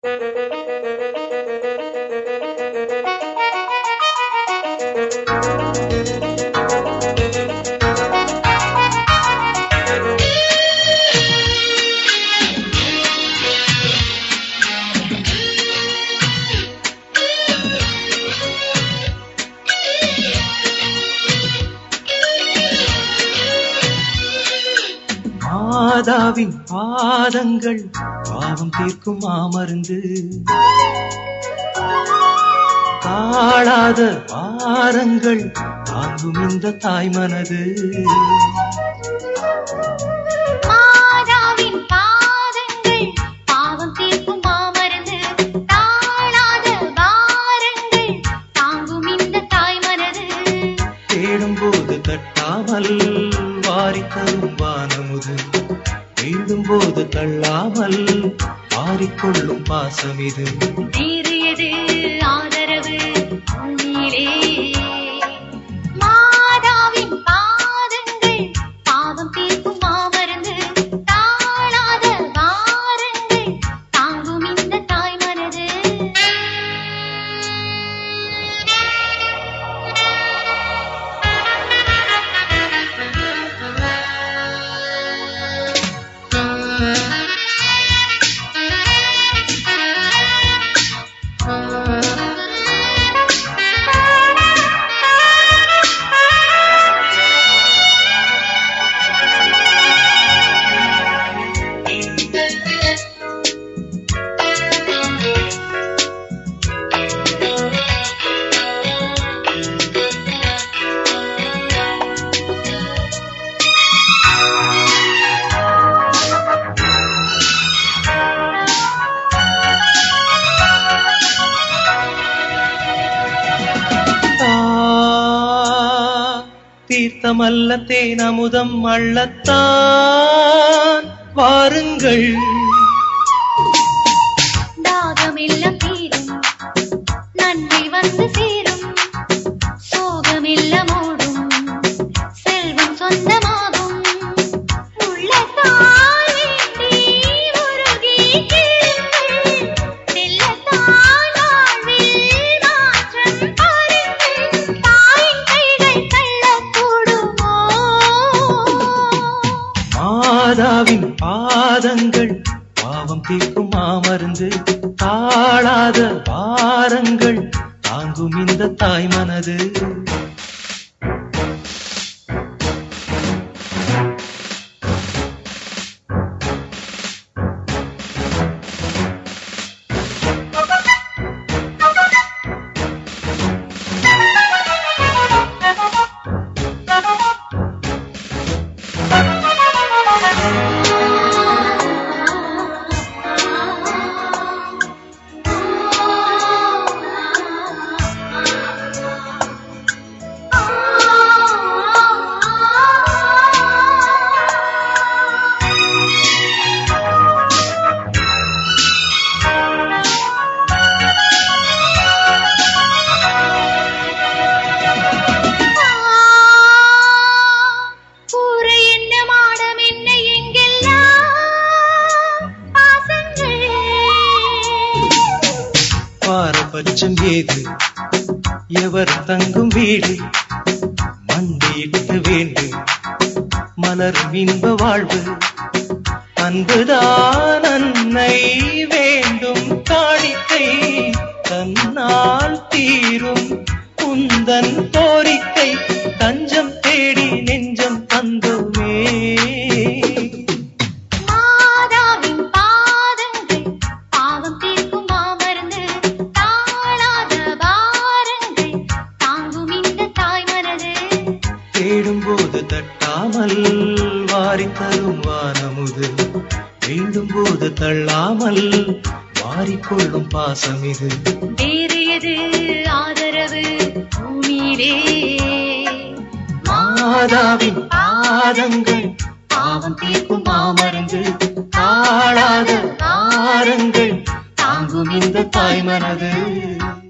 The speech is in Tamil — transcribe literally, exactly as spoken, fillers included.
மாதாவின் பாதங்கள் பாவம் தீர்க்கும் மாமருந்து, தாழாத பாரங்கள் தாங்கும் இந்த தாய் மனது. மாதாவின் பாதங்கள் பாவம் தீர்க்கும் மாமருந்து, தாழாத பாரங்கள் தாங்கும் இந்த தாய் மனது. தேடும் போது தட்டாமல் வாரித்தரும் வானமுது, மீண்டும் போது தள்ளாமல் மாறிக்கொள்ளும் பாசம் இது. நேரியது ஆதரவு உன்னிலே. மாதாவின் பாதங்கள் பாவம் தீர்க்கும் மாமருந்து, தாழாத பாரங்கள் தாங்கும் இந்த தாய் மனது. தீர்த்தமல்ல தேனமுதம் அள்ளத்தான் வாருங்கள். தாகமெல்லாம் தீரும், நன்றி வந்து சேரும், சோகமெல்லாம் ஓடும், செல்வம் சொந்தமாகும். உள்ளத்தால் வேண்டி உருகி கேளுங்கள், செல்லத்தால் வாழ்வில் மாற்றம் பாருங்கள். தாயின் கைகள் தள்ளக்கூடுமோ? மாதாவின் பாதங்கள் பாவம் தீர்க்கும் மாமருந்து, தாழாத பாரங்கள் தாங்கும் இந்த தாய் மனது. பாரபட்சம் ஏது, எவர் தங்கும் வீடு, மண்டியிட்டு வேண்டும் மலர் இன்ப வாழ்வு. அன்புதான் அன்னை வேண்டும் காணிக்கை, தன்னால் தீரும் உந்தன் கோரிக்கை. தஞ்சம் தேடி நெஞ்சம் தந்துமே. மாதாவின் பாதங்கள் பாவம் தீர்க்கும் மாமருந்து, தாழாத பாரங்கள் தாங்கும் இந்த தாய் மனது. தேடும் போது தட்டாமல் வாரித்தரும் வானமுது, வேண்டும் போது தள்ளாமல் மாறிக்கொள்ளும் பாசம் இது. வேறியது ஆதரவு பூமியிலே. மாதாவின் பாதங்கள் பாவம் தீர்க்கும் மாமருந்து, தாழாத பாரங்கள் தாங்கும் இந்த தாய் மனது.